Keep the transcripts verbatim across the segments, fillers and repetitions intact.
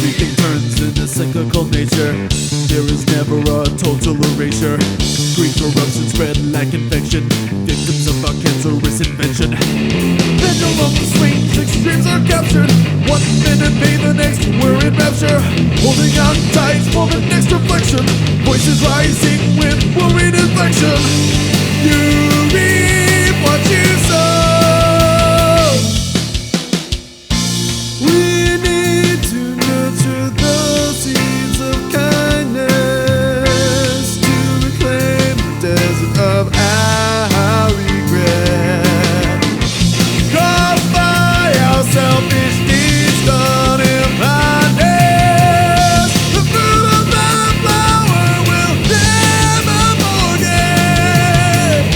Everything turns into cyclical nature. There is never a total erasure. Green corruption spread like infection, victims of a cancerous invention. Pendulum swings, extremes are captured. One minute pain, the next we're in rapture. Holding on tight for the next reflection. Voices rising with worried inflection. You reap what you sow. We need to nurture those seeds of kindness to reclaim the desert of our regret. Caused by our selfish deeds done in blindness. The fruit of that flower will never forget.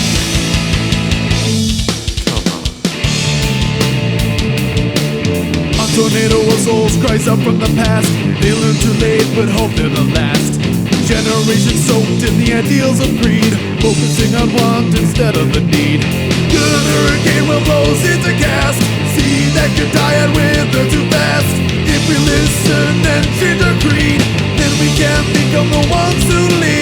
Come on. A tornado of souls cries out from the past. They learn too late but hope they're the last. Generations soaked in the ideals of greed, focusing on want instead of the need. Good hurricane will blows into cast. See that could die and wither too fast. If we listen and change our creed, then we can become the ones who lead.